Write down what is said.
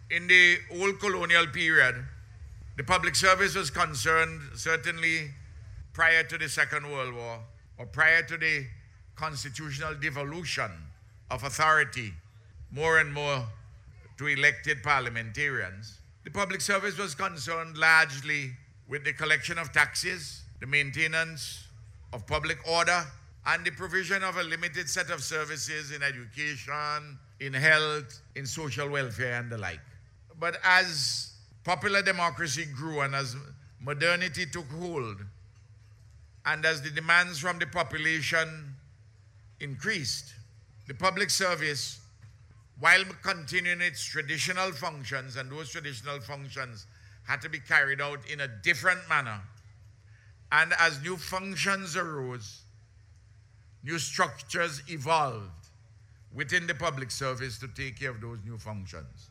In the old colonial period, the public service was concerned, certainly prior to the Second World War, or prior to the constitutional devolution of authority more and more to elected parliamentarians. The public service was concerned largely with the collection of taxes, the maintenance of public order, and the provision of a limited set of services in education, in health, in social welfare, and the like. But as popular democracy grew and as modernity took hold, and as the demands from the population increased, the public service, while continuing its traditional functions, and those traditional functions had to be carried out in a different manner, and as new functions arose, new structures evolved within the public service to take care of those new functions.